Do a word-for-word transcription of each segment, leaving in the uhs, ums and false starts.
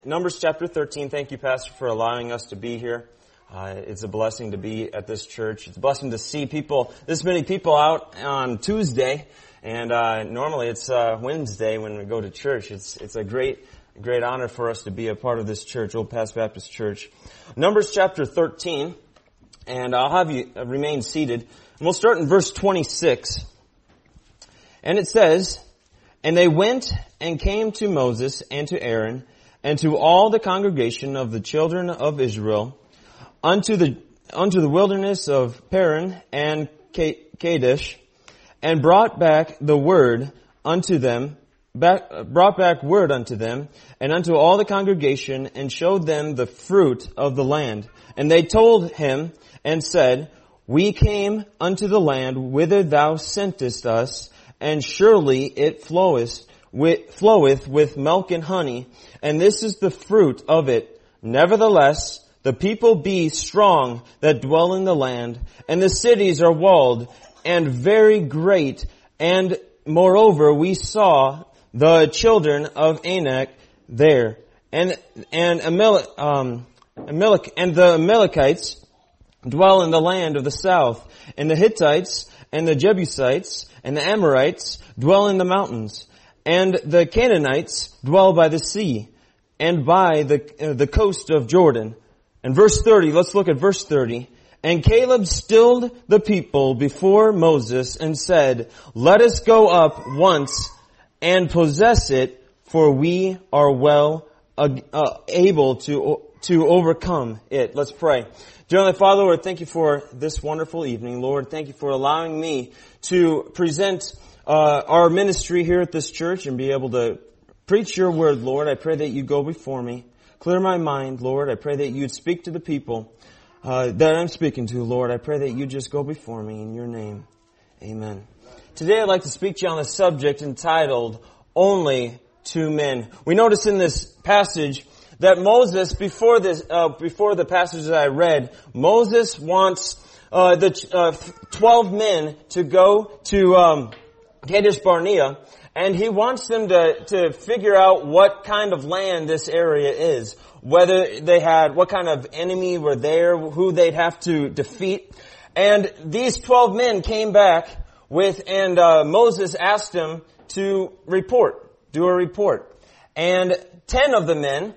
Numbers chapter thirteen. Thank you, Pastor, for allowing us to be here. Uh, it's a blessing to be at this church. It's a blessing to see people, this many people out on Tuesday. And uh, normally it's uh, Wednesday when we go to church. It's it's a great, great honor for us to be a part of this church, Old Pass Baptist Church. Numbers chapter thirteen. And I'll have you remain seated. And we'll start in verse twenty-six. And it says, "And they went and came to Moses and to Aaron, and to all the congregation of the children of Israel, unto the unto the wilderness of Paran and Kadesh, and brought back the word unto them, back, brought back word unto them, and unto all the congregation, and showed them the fruit of the land. And they told him and said, We came unto the land whither thou sentest us, and surely it floweth with, floweth with milk and honey, and this is the fruit of it. Nevertheless, the people be strong that dwell in the land, and the cities are walled and very great. And moreover, we saw the children of Anak there, and and Amalek, um, Amalek, and the Amalekites dwell in the land of the south, and the Hittites and the Jebusites and the Amorites dwell in the mountains, and the Canaanites dwell by the sea and by the uh, the coast of Jordan." And verse thirty, let's look at verse thirty. "And Caleb stilled the people before Moses and said, Let us go up once and possess it, for we are well uh, uh, able to to overcome it." Let's pray. Dear Heavenly Father, Lord, thank you for this wonderful evening. Lord, thank you for allowing me to present uh, our ministry here at this church and be able to preach your word, Lord. I pray that you go before me. Clear my mind, Lord. I pray that you'd speak to the people uh, that I'm speaking to, Lord. I pray that you just go before me in your name. Amen. Today I'd like to speak to you on a subject entitled, Only Two Men. We notice in this passage that Moses, before this, uh, before the passage that I read, Moses wants uh, the uh, twelve men to go to um, Kadesh Barnea, and he wants them to, to figure out what kind of land this area is, whether they had, what kind of enemy were there, who they'd have to defeat. And these twelve men came back with, and uh, Moses asked them to report, do a report. And ten of the men,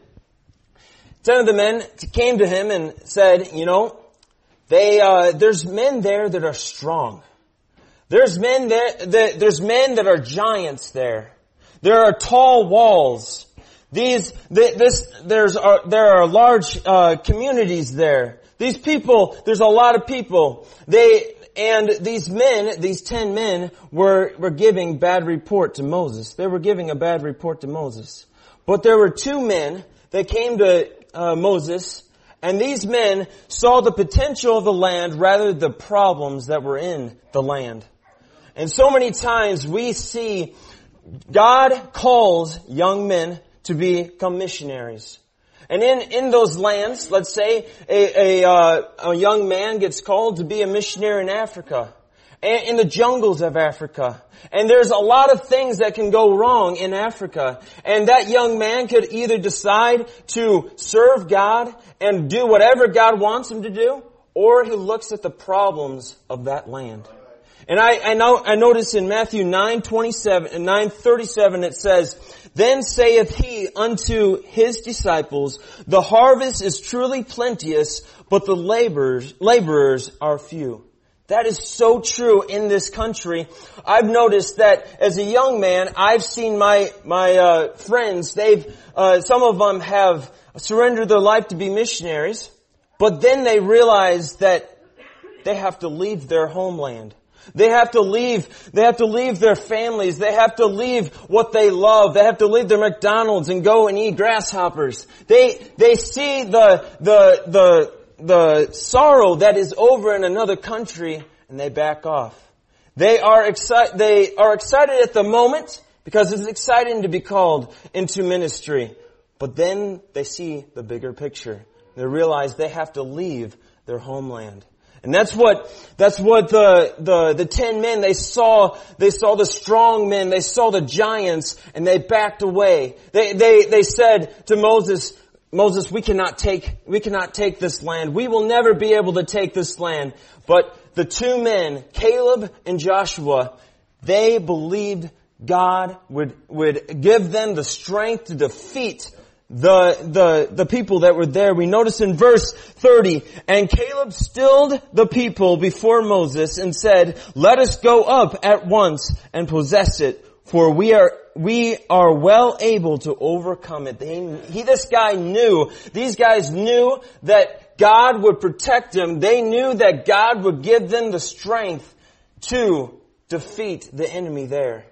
ten of the men came to him and said, you know, they, uh, there's men there that are strong. There's men there, that, there's men that are giants there. There are tall walls. These, this, there's, uh, there are large, uh, communities there. These people, there's a lot of people. They, and these men, these ten men were, were giving bad report to Moses. They were giving a bad report to Moses. But there were two men that came to, uh, Moses, and these men saw the potential of the land rather than the problems that were in the land. And so many times we see God calls young men to become missionaries. And in, in those lands, let's say a, a, uh, a young man gets called to be a missionary in Africa, in the jungles of Africa. And there's a lot of things that can go wrong in Africa. And that young man could either decide to serve God and do whatever God wants him to do, or he looks at the problems of that land. And I, I know, I notice in Matthew nine twenty-seven and nine thirty-seven it says, Then saith he unto his disciples, The harvest is truly plenteous, but the laborers, laborers are few. That is so true in this country. I've noticed that as a young man, I've seen my, my, uh, friends, they've, uh, some of them have surrendered their life to be missionaries, but then they realize that they have to leave their homeland. They have to leave, they have to leave their families. They have to leave what they love. They have to leave their McDonald's and go and eat grasshoppers. They, they see the, the, the, the sorrow that is over in another country and they back off. They are excited, they are excited at the moment because it's exciting to be called into ministry. But then they see the bigger picture. They realize they have to leave their homeland. And that's what, that's what the, the, the ten men, they saw, they saw the strong men, they saw the giants, and they backed away. They, they, they said to Moses, Moses, we cannot take, we cannot take this land. We will never be able to take this land. But the two men, Caleb and Joshua, they believed God would, would give them the strength to defeat the, the, the people that were there. We notice in verse thirty, and Caleb stilled the people before Moses and said, let us go up at once and possess it, for we are, we are well able to overcome it. They, he, this guy knew, these guys knew that God would protect them. They knew that God would give them the strength to defeat the enemy there.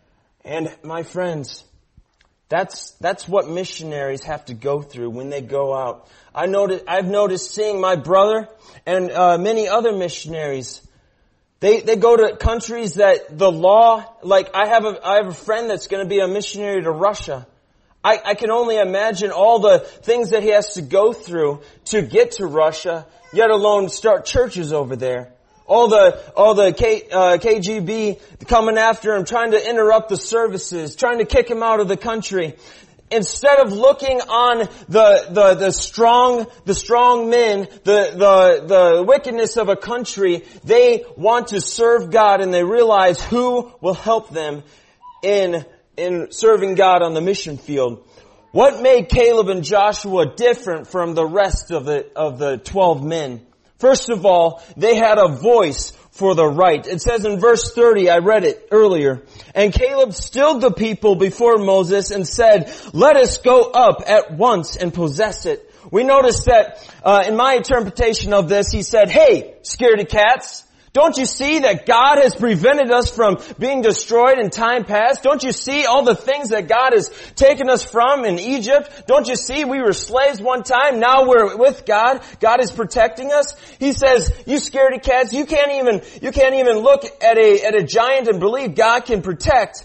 And my friends, That's, that's what missionaries have to go through when they go out. I noticed, I've noticed seeing my brother and, uh, many other missionaries. They, they go to countries that the law, like I have a, I have a friend that's going to be a missionary to Russia. I, I can only imagine all the things that he has to go through to get to Russia, yet alone start churches over there. All the, all the K, uh, K G B coming after him, trying to interrupt the services, trying to kick him out of the country. Instead of looking on the, the, the strong, the strong men, the, the, the wickedness of a country, they want to serve God and they realize who will help them in, in serving God on the mission field. What made Caleb and Joshua different from the rest of the, of the twelve men? First of all, they had a voice for the right. It says in verse thirty, I read it earlier, and Caleb stilled the people before Moses and said, let us go up at once and possess it. We notice that, uh, in my interpretation of this, he said, hey, scaredy cats, don't you see that God has prevented us from being destroyed in time past? Don't you see all the things that God has taken us from in Egypt? Don't you see we were slaves one time, now we're with God. God is protecting us. He says, you scaredy cats, you can't even, you can't even look at a, at a giant and believe God can protect.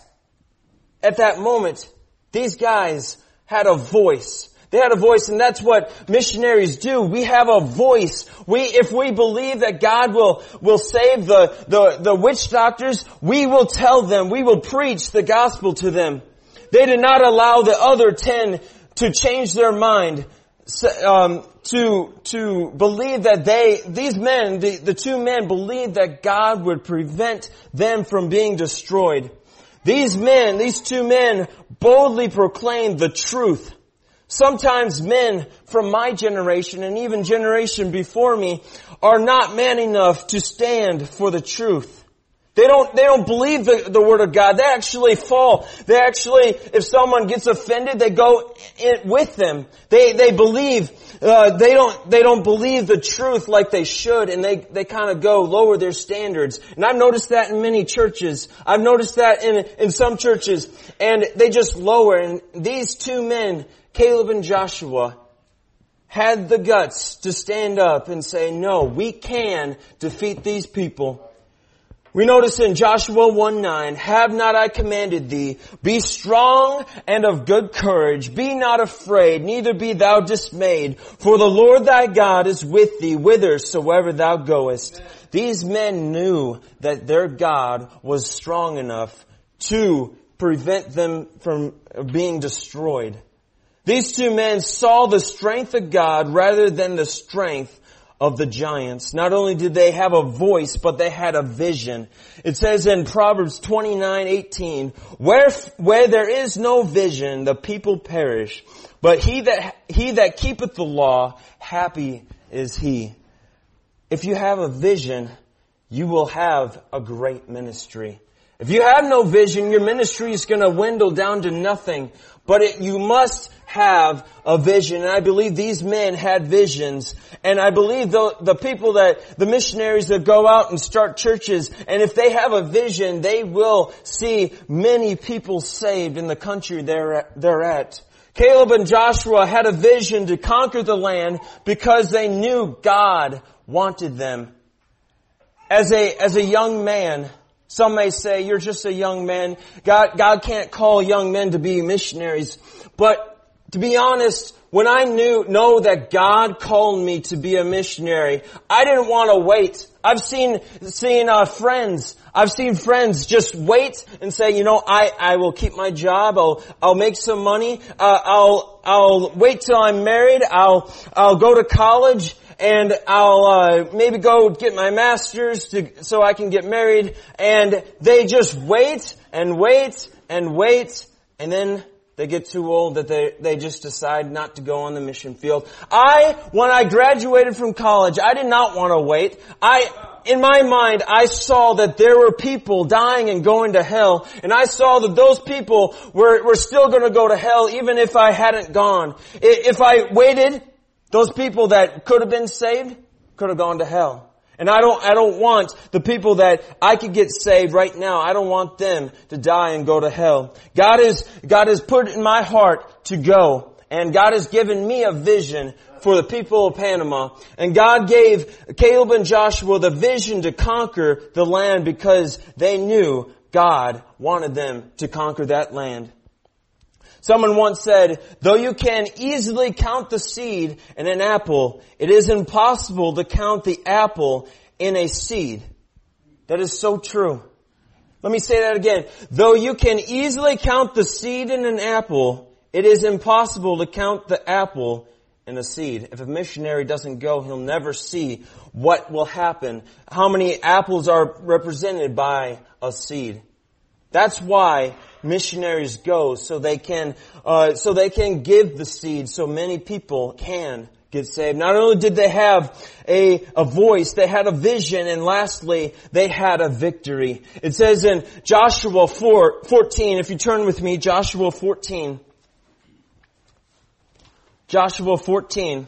At that moment, these guys had a voice. They had a voice, and that's what missionaries do. We have a voice. We, if we believe that God will, will save the, the, the witch doctors, we will tell them, we will preach the gospel to them. They did not allow the other ten to change their mind, um, to, to believe that they, these men, the, the two men believed that God would prevent them from being destroyed. These men, these two men boldly proclaimed the truth. Sometimes men from my generation and even generation before me are not man enough to stand for the truth. They don't, they don't believe the, the Word of God. They actually fall. They actually, if someone gets offended, they go in with them. They, they believe, uh, they don't, they don't believe the truth like they should, and they, they kind of go lower their standards. And I've noticed that in many churches. I've noticed that in, in some churches, and they just lower. And these two men, Caleb and Joshua, had the guts to stand up and say, no, we can defeat these people. We notice in Joshua one nine, have not I commanded thee, be strong and of good courage, be not afraid, neither be thou dismayed, for the Lord thy God is with thee whithersoever thou goest. Amen. These men knew that their God was strong enough to prevent them from being destroyed. These two men saw the strength of God rather than the strength of the giants. Not only did they have a voice, but they had a vision. It says in Proverbs twenty-nine eighteen, where, where there is no vision, the people perish. But he that, he that keepeth the law, happy is he. If you have a vision, you will have a great ministry. If you have no vision, your ministry is going to dwindle down to nothing. But it, you must have a vision. And I believe these men had visions. And I believe the, the people that, the missionaries that go out and start churches, and if they have a vision, they will see many people saved in the country they're, they're at. Caleb and Joshua had a vision to conquer the land because they knew God wanted them. As a, as a young man, some may say, you're just a young man. God, God can't call young men to be missionaries. But to be honest, when I knew, know that God called me to be a missionary, I didn't want to wait. I've seen, seen, uh, friends, I've seen friends just wait and say, you know, I, I will keep my job, I'll, I'll make some money, uh, I'll, I'll wait till I'm married, I'll, I'll go to college, and I'll, uh, maybe go get my master's to, so I can get married, and they just wait and wait and wait, and then they get too old that they, they just decide not to go on the mission field. I, when I graduated from college, I did not want to wait. I, in my mind, I saw that there were people dying and going to hell, and I saw that those people were, were still going to go to hell even if I hadn't gone. If I waited, those people that could have been saved could have gone to hell. And I don't, I don't want the people that I could get saved right now, I don't want them to die and go to hell. God is, God has put in my heart to go. And God has given me a vision for the people of Panama. And God gave Caleb and Joshua the vision to conquer the land because they knew God wanted them to conquer that land. Someone once said, though you can easily count the seed in an apple, it is impossible to count the apple in a seed. That is so true. Let me say that again. Though you can easily count the seed in an apple, it is impossible to count the apple in a seed. If a missionary doesn't go, he'll never see what will happen. How many apples are represented by a seed. That's why missionaries go, so they can, uh, so they can give the seed so many people can get saved. Not only did they have a, a voice, they had a vision, and lastly, they had a victory. It says in Joshua four, fourteen, if you turn with me, Joshua fourteen. Joshua fourteen.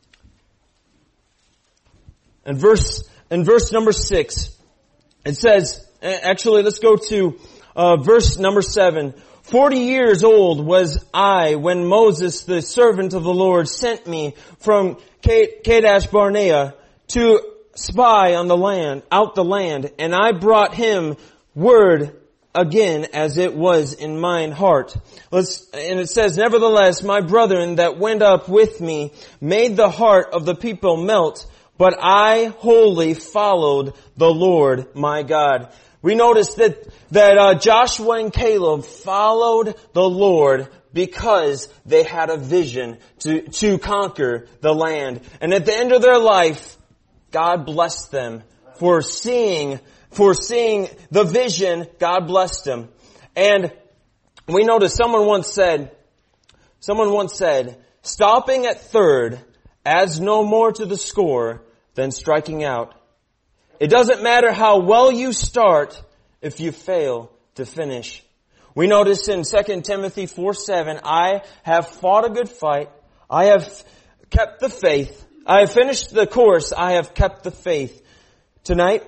And verse, in verse number six, it says, actually let's go to Uh, verse number seven. Forty years old was I when Moses, the servant of the Lord, sent me from Kadesh Barnea to spy on the land, out the land, and I brought him word again as it was in mine heart. Let's, and it says, nevertheless, my brethren that went up with me made the heart of the people melt, but I wholly followed the Lord my God. We notice that, that uh, Joshua and Caleb followed the Lord because they had a vision to, to conquer the land. And at the end of their life, God blessed them for seeing, for seeing the vision. God blessed them. And we notice someone once said, someone once said, stopping at third adds no more to the score than striking out. It doesn't matter how well you start if you fail to finish. We notice in Second Timothy four seven, I have fought a good fight. I have kept the faith. I have finished the course. I have kept the faith. Tonight,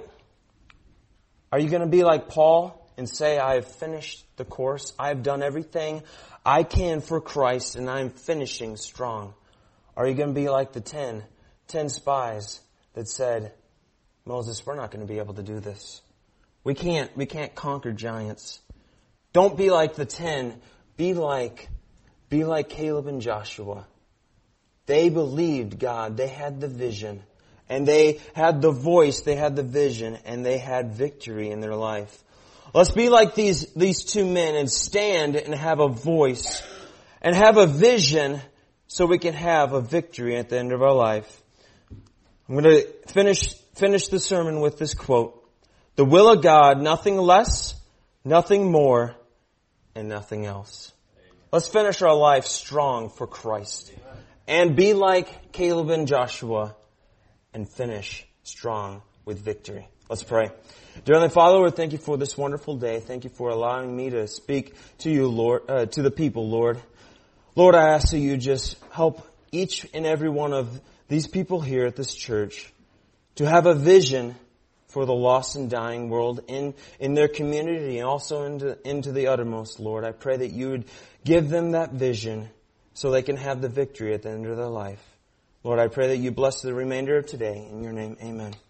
are you going to be like Paul and say, I have finished the course. I have done everything I can for Christ and I am finishing strong. Are you going to be like the ten, ten spies that said, Moses, we're not going to be able to do this. We can't, we can't conquer giants. Don't be like the ten. Be like, be like Caleb and Joshua. They believed God. They had the vision. And they had the voice. They had the vision. And they had victory in their life. Let's be like these, these two men and stand and have a voice. And have a vision so we can have a victory at the end of our life. I'm going to finish Finish the sermon with this quote. The will of God, nothing less, nothing more, and nothing else. Let's finish our life strong for Christ. And be like Caleb and Joshua and finish strong with victory. Let's pray. Dear Heavenly Father, Lord, thank you for this wonderful day. Thank you for allowing me to speak to you, Lord, uh, to the people, Lord. Lord, I ask that you just help each and every one of these people here at this church to have a vision for the lost and dying world in, in their community and also into, into the uttermost, Lord. I pray that you would give them that vision so they can have the victory at the end of their life. Lord, I pray that you bless the remainder of today. In your name, amen.